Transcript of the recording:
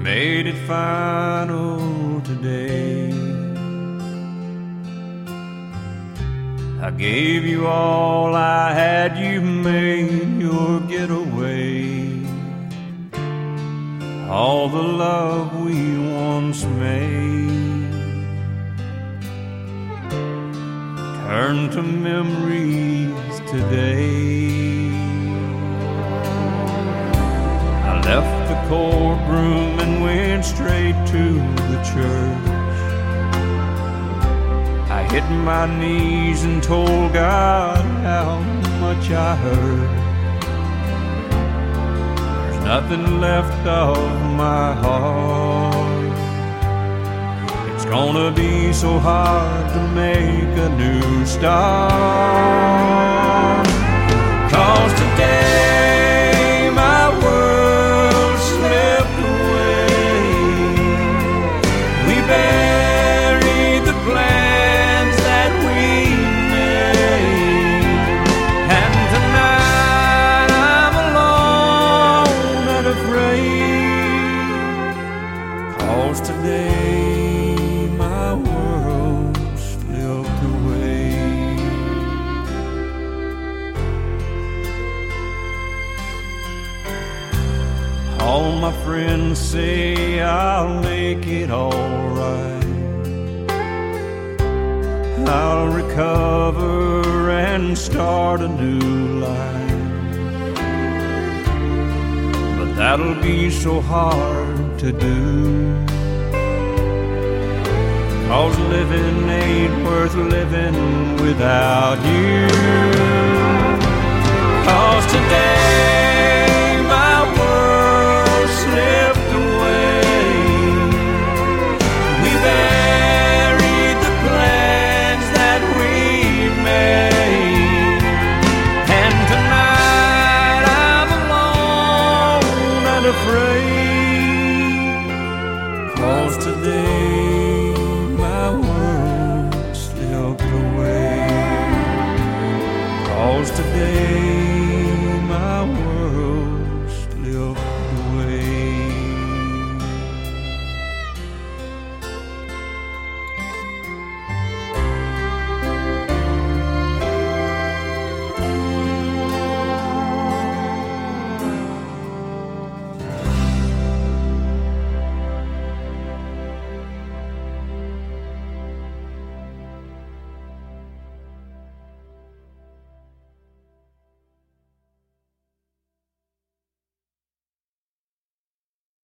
made it final today. I gave you all I had, you made your getaway. All the love we once made turned to memories today. I left the courtroom and went straight to the church. I hit my knees and told God how much I hurt. There's nothing left of my heart. It's gonna be so hard to make a new start. 'Cause today my world slipped away. We buried the plans that we made, and tonight I'm alone and afraid. 'Cause today my world slipped away. All my friends say I'll make it all right. I'll recover and start a new life. But that'll be so hard to do. 'Cause living ain't worth living without you. 'Cause today